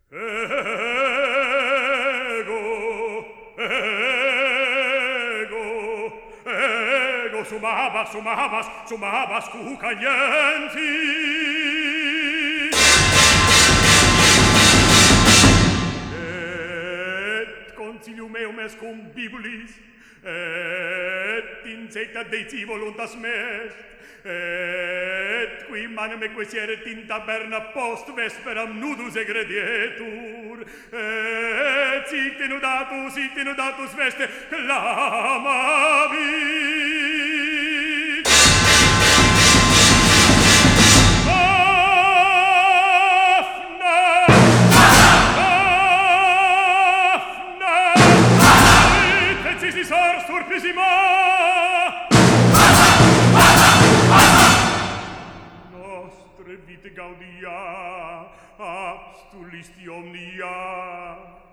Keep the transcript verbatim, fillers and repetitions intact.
Ego, ego, ego, sumabas, sumabas, sumabas cucalienti. Et concilium meum est cum bibulis, et inceta Dei voluntas mest, et qui manem equesieret in taberna post vesperam nudus egredietur, et sit nudatus, sit nudatus veste, clamavit. Daphne! Daphne! Et cisisar surpisima! Nostre vite gaudia, abstulisti omnia.